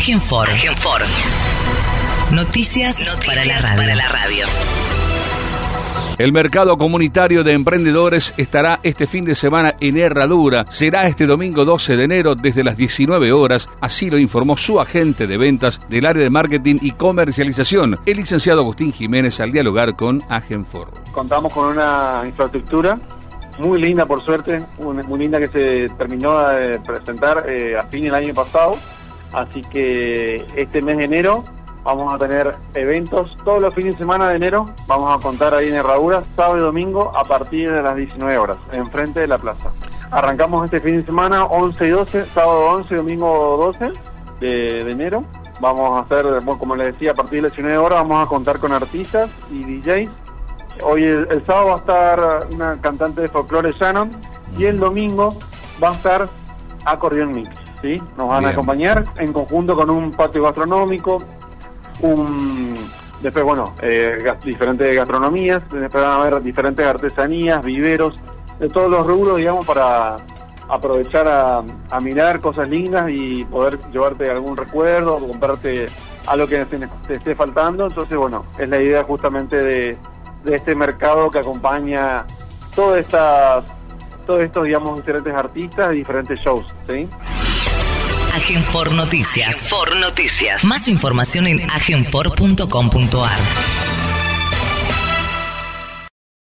Agenfor. Noticias para la radio. El mercado comunitario de emprendedores estará este fin de semana en Herradura. Será este domingo 12 de enero desde las 19 horas. Así lo informó su agente de ventas del área de marketing y comercialización, el licenciado Agustín Jiménez, al dialogar con Agenfor. Contamos con una infraestructura muy linda, por suerte, muy linda, que se terminó de presentar a fin del año pasado. Así que este mes de enero vamos a tener eventos todos los fines de semana de enero. Vamos a contar ahí en Herradura, sábado y domingo, a partir de las 19 horas, enfrente de la plaza. Arrancamos este fin de semana 11 y 12, sábado 11 y domingo 12 de enero. Vamos a hacer, bueno, como les decía, a partir de las 19 horas vamos a contar con artistas y DJs. Hoy el sábado va a estar una cantante de folclore, Shannon, y el domingo va a estar Acordeón Mix, ¿sí? Nos van a acompañar en conjunto con un patio gastronómico, después, bueno, diferentes gastronomías, después van a haber diferentes artesanías, viveros, de todos los rubros, digamos, para aprovechar a mirar cosas lindas y poder llevarte algún recuerdo o comprarte algo que te esté faltando. Entonces, bueno, es la idea justamente de este mercado que acompaña todos estos, digamos, diferentes artistas y diferentes shows, ¿sí? Agenfor Noticias. Más información en agenfor.com.ar.